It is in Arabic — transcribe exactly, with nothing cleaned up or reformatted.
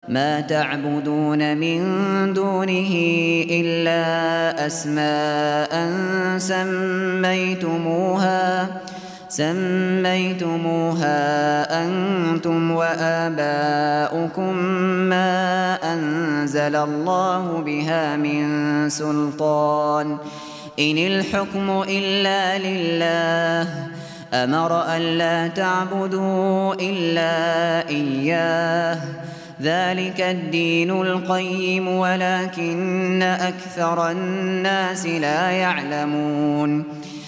ما تعبدون من دونه إلا أسماء سميتموها سميتموها أنتم وآباؤكم ما أنزل الله بها من سلطان إن الحكم إلا لله أمر ألا تعبدوا إلا إياه ذلك الدين القيم ولكن أكثر الناس لا يعلمون